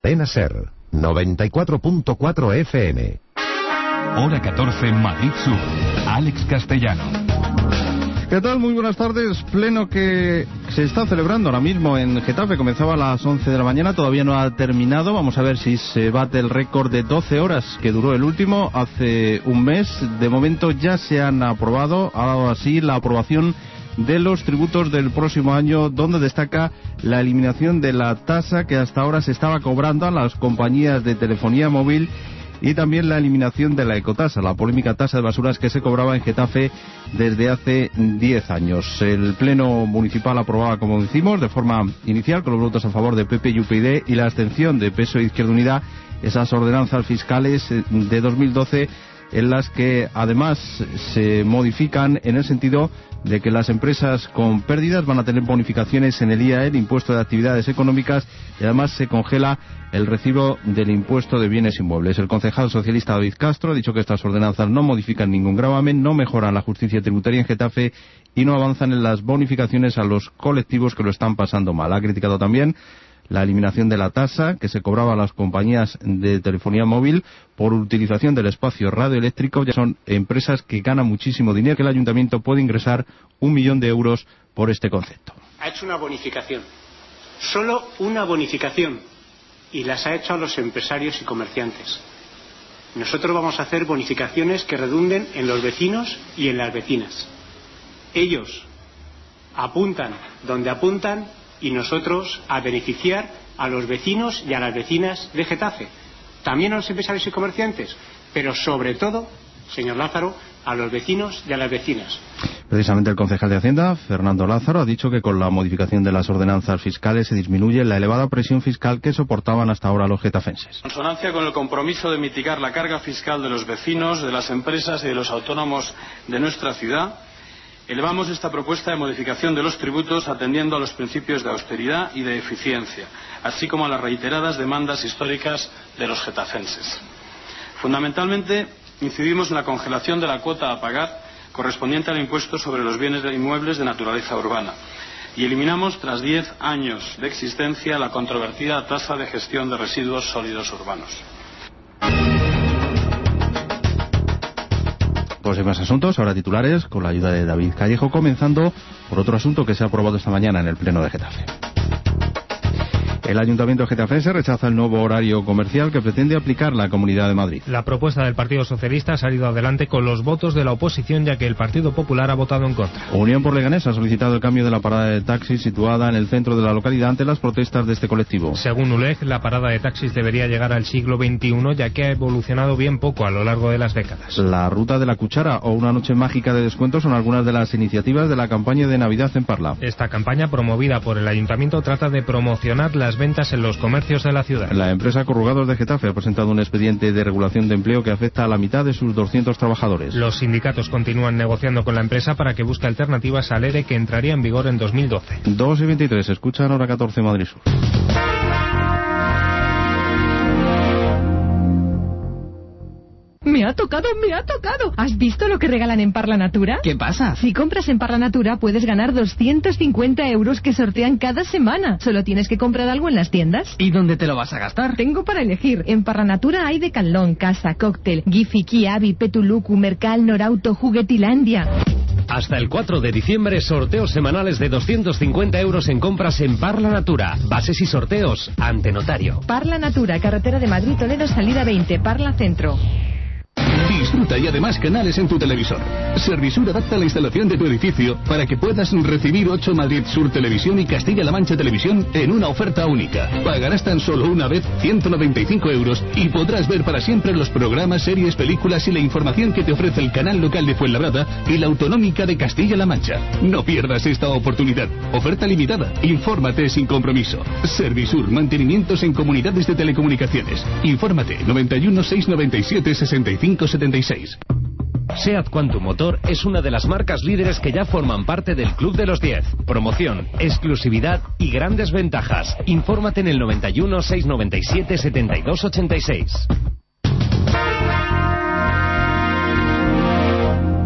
Cadena SER, 94.4 FM. Hora 14, Madrid Sur. Alex Castellano. ¿Qué tal? Muy buenas tardes. Pleno que se está celebrando ahora mismo en Getafe. Comenzaba a las 11 de la mañana, todavía no ha terminado. Vamos a ver si se bate el récord de 12 horas que duró el último hace un mes. De momento ya se han aprobado, ahora sí, la aprobación de los tributos del próximo año, donde destaca la eliminación de la tasa que hasta ahora se estaba cobrando a las compañías de telefonía móvil y también la eliminación de la ecotasa, la polémica tasa de basuras que se cobraba en Getafe desde hace 10 años. El Pleno Municipal aprobaba, como decimos, de forma inicial, con los votos a favor de PP y UPyD y la abstención de PSOE e Izquierda Unida, esas ordenanzas fiscales de 2012 en las que además se modifican en el sentido de que las empresas con pérdidas van a tener bonificaciones en el IAE, el impuesto de actividades económicas, y además se congela el recibo del impuesto de bienes inmuebles. El concejal socialista David Castro ha dicho que estas ordenanzas no modifican ningún gravamen, no mejoran la justicia tributaria en Getafe y no avanzan en las bonificaciones a los colectivos que lo están pasando mal. Ha criticado también la eliminación de la tasa que se cobraba a las compañías de telefonía móvil por utilización del espacio radioeléctrico. Ya son empresas que ganan muchísimo dinero, que el ayuntamiento puede ingresar 1 millón de euros por este concepto. Ha hecho una bonificación, solo una bonificación, y las ha hecho a los empresarios y comerciantes. Nosotros vamos a hacer bonificaciones que redunden en los vecinos y en las vecinas. Ellos apuntan donde apuntan y nosotros a beneficiar a los vecinos y a las vecinas de Getafe, también a los empresarios y comerciantes, pero sobre todo, señor Lázaro, a los vecinos y a las vecinas. Precisamente el concejal de Hacienda, Fernando Lázaro, ha dicho que con la modificación de las ordenanzas fiscales se disminuye la elevada presión fiscal que soportaban hasta ahora los getafenses. En consonancia con el compromiso de mitigar la carga fiscal de los vecinos, de las empresas y de los autónomos de nuestra ciudad, elevamos esta propuesta de modificación de los tributos atendiendo a los principios de austeridad y de eficiencia, así como a las reiteradas demandas históricas de los getafenses. Fundamentalmente, incidimos en la congelación de la cuota a pagar correspondiente al impuesto sobre los bienes inmuebles de naturaleza urbana y eliminamos, tras 10 años de existencia, la controvertida tasa de gestión de residuos sólidos urbanos. Pues hay más asuntos, ahora titulares, con la ayuda de David Callejo, comenzando por otro asunto que se ha aprobado esta mañana en el Pleno de Getafe. El Ayuntamiento getafense rechaza el nuevo horario comercial que pretende aplicar la Comunidad de Madrid. La propuesta del Partido Socialista ha salido adelante con los votos de la oposición, ya que el Partido Popular ha votado en contra. Unión por Leganés ha solicitado el cambio de la parada de taxis situada en el centro de la localidad ante las protestas de este colectivo. Según ULEG, la parada de taxis debería llegar al siglo XXI, ya que ha evolucionado bien poco a lo largo de las décadas. La ruta de la cuchara o una noche mágica de descuentos son algunas de las iniciativas de la campaña de Navidad en Parla. Esta campaña, promovida por el Ayuntamiento, trata de promocionar las ventas en los comercios de la ciudad. La empresa Corrugados de Getafe ha presentado un expediente de regulación de empleo que afecta a la mitad de sus 200 trabajadores. Los sindicatos continúan negociando con la empresa para que busque alternativas al ERE que entraría en vigor en 2012. 2:23, escuchan Hora 14 Madrid Sur. Me ha tocado, me ha tocado. ¿Has visto lo que regalan en Parla Natura? ¿Qué pasa? Si compras en Parla Natura puedes ganar 250 euros que sortean cada semana. Solo tienes que comprar algo en las tiendas. ¿Y dónde te lo vas a gastar? Tengo para elegir. En Parla Natura hay Decathlon, Casa, Cóctel, Gifi, Kiabi, Petuluku, Mercal, Norauto, Juguetilandia. Hasta el 4 de diciembre, sorteos semanales de 250 euros en compras en Parla Natura. Bases y sorteos ante notario. Parla Natura, carretera de Madrid-Toledo, salida 20, Parla Centro. Disfruta y además canales en tu televisor. Servisur adapta la instalación de tu edificio para que puedas recibir 8 Madrid Sur Televisión y Castilla-La Mancha Televisión en una oferta única. Pagarás tan solo una vez 195 euros y podrás ver para siempre los programas, series, películas y la información que te ofrece el canal local de Fuenlabrada y la autonómica de Castilla-La Mancha. No pierdas esta oportunidad. Oferta limitada. Infórmate sin compromiso. Servisur, mantenimientos en comunidades de telecomunicaciones. Infórmate 91 697 65 76. SEAT Quantum Motor es una de las marcas líderes que ya forman parte del Club de los 10. Promoción, exclusividad y grandes ventajas. Infórmate en el 91 697 72 86.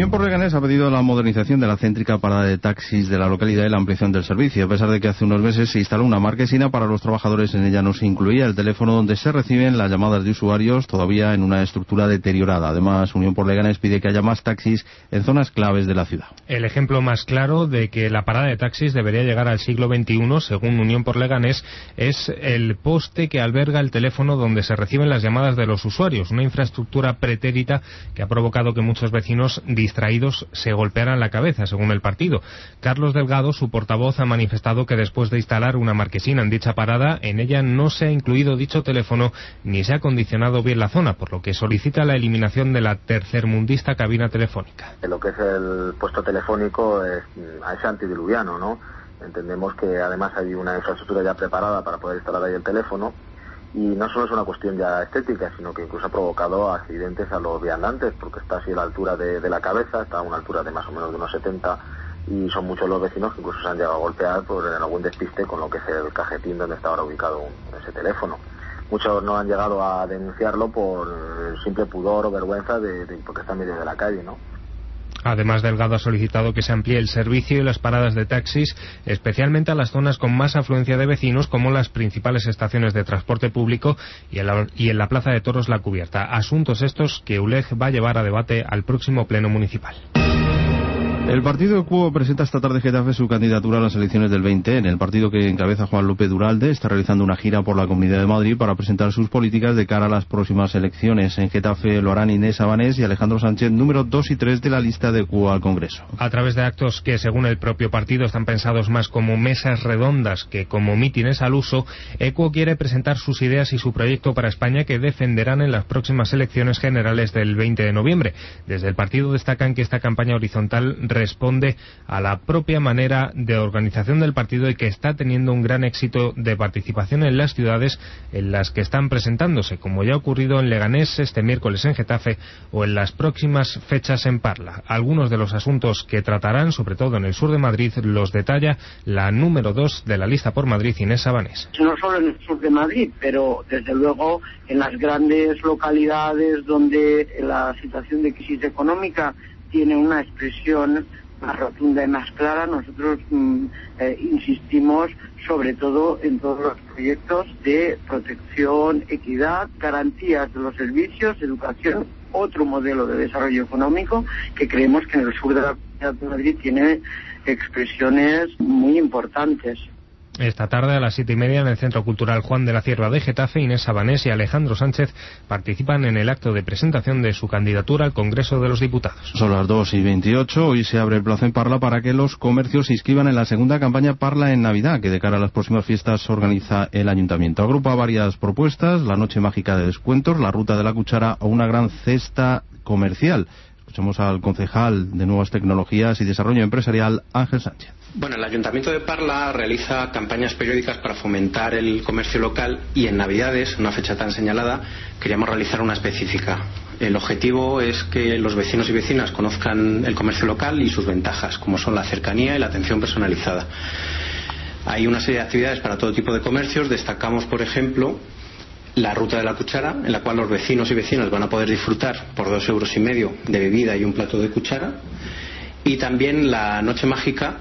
Unión por Leganés ha pedido la modernización de la céntrica parada de taxis de la localidad y la ampliación del servicio, a pesar de que hace unos meses se instaló una marquesina para los trabajadores. En ella no se incluía el teléfono donde se reciben las llamadas de usuarios, todavía en una estructura deteriorada. Además, Unión por Leganés pide que haya más taxis en zonas claves de la ciudad. El ejemplo más claro de que la parada de taxis debería llegar al siglo XXI, según Unión por Leganés, es el poste que alberga el teléfono donde se reciben las llamadas de los usuarios, una infraestructura pretérita que ha provocado que muchos vecinos distraídos se golpearan la cabeza, según el partido. Carlos Delgado, su portavoz, ha manifestado que después de instalar una marquesina en dicha parada, en ella no se ha incluido dicho teléfono ni se ha acondicionado bien la zona, por lo que solicita la eliminación de la tercermundista cabina telefónica. Lo que es el puesto telefónico es antidiluviano, ¿no? Entendemos que además hay una infraestructura ya preparada para poder instalar ahí el teléfono. Y no solo es una cuestión ya estética, sino que incluso ha provocado accidentes a los viandantes, porque está así a la altura de la cabeza, está a una altura de más o menos de unos 70, y son muchos los vecinos que incluso se han llegado a golpear por algún despiste con lo que es el cajetín donde está ahora ubicado ese teléfono. Muchos no han llegado a denunciarlo por el simple pudor o vergüenza porque está en medio de la calle, ¿no? Además, Delgado ha solicitado que se amplíe el servicio y las paradas de taxis, especialmente a las zonas con más afluencia de vecinos, como las principales estaciones de transporte público y en la Plaza de Toros La Cubierta. Asuntos estos que ULEG va a llevar a debate al próximo Pleno Municipal. El partido Equo presenta esta tarde Getafe su candidatura a las elecciones del 20. En el partido que encabeza Juan López Duralde está realizando una gira por la Comunidad de Madrid para presentar sus políticas de cara a las próximas elecciones. En Getafe lo harán Inés Abanés y Alejandro Sánchez, número 2 y 3 de la lista de Equo al Congreso. A través de actos que, según el propio partido, están pensados más como mesas redondas que como mítines al uso, Equo quiere presentar sus ideas y su proyecto para España que defenderán en las próximas elecciones generales del 20 de noviembre. Desde el partido destacan que esta campaña horizontal responde a la propia manera de organización del partido y que está teniendo un gran éxito de participación en las ciudades en las que están presentándose, como ya ha ocurrido en Leganés este miércoles en Getafe o en las próximas fechas en Parla. Algunos de los asuntos que tratarán, sobre todo en el sur de Madrid, los detalla la número 2 de la lista por Madrid, Inés Abanés. No solo en el sur de Madrid, pero desde luego en las grandes localidades donde la situación de crisis económica tiene una expresión más rotunda y más clara, nosotros insistimos sobre todo en todos los proyectos de protección, equidad, garantías de los servicios, educación, otro modelo de desarrollo económico que creemos que en el sur de la Comunidad de Madrid tiene expresiones muy importantes. Esta tarde a las 7:30 en el Centro Cultural Juan de la Cierva de Getafe, Inés Abanés y Alejandro Sánchez participan en el acto de presentación de su candidatura al Congreso de los Diputados. Son las 2:28. Hoy se abre el plazo en Parla para que los comercios se inscriban en la segunda campaña Parla en Navidad, que de cara a las próximas fiestas organiza el Ayuntamiento. Agrupa varias propuestas: la noche mágica de descuentos, la ruta de la cuchara o una gran cesta comercial. Escuchamos al concejal de Nuevas Tecnologías y Desarrollo Empresarial, Ángel Sánchez. Bueno, el Ayuntamiento de Parla realiza campañas periódicas para fomentar el comercio local y en Navidades, una fecha tan señalada, queríamos realizar una específica. El objetivo es que los vecinos y vecinas conozcan el comercio local y sus ventajas, como son la cercanía y la atención personalizada. Hay una serie de actividades para todo tipo de comercios. Destacamos, por ejemplo, la ruta de la cuchara, en la cual los vecinos y vecinas van a poder disfrutar por 2,5 € de bebida y un plato de cuchara. Y también la noche mágica,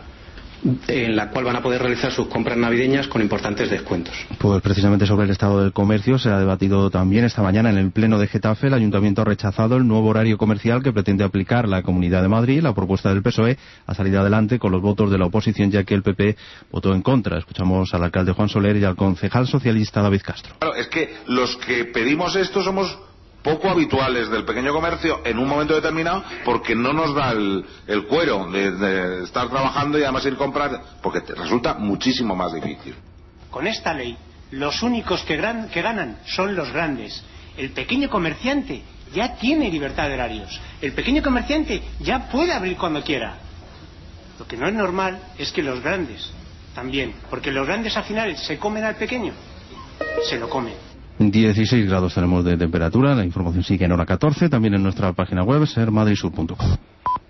en la cual van a poder realizar sus compras navideñas con importantes descuentos. Pues precisamente sobre el estado del comercio se ha debatido también esta mañana en el Pleno de Getafe. El Ayuntamiento ha rechazado el nuevo horario comercial que pretende aplicar la Comunidad de Madrid. La propuesta del PSOE ha salido adelante con los votos de la oposición, ya que el PP votó en contra. Escuchamos al alcalde Juan Soler y al concejal socialista David Castro. Claro, es que los que pedimos esto somos poco habituales del pequeño comercio en un momento determinado, porque no nos da el cuero de estar trabajando y además ir a comprar, porque resulta muchísimo más difícil. Con esta ley, los únicos que ganan son los grandes. El pequeño comerciante ya tiene libertad de horarios. El pequeño comerciante ya puede abrir cuando quiera. Lo que no es normal es que los grandes también, porque los grandes al final se comen al pequeño, se lo comen. 16 grados tenemos de temperatura. La información sigue en hora 14, también en nuestra página web sermadridsur.com.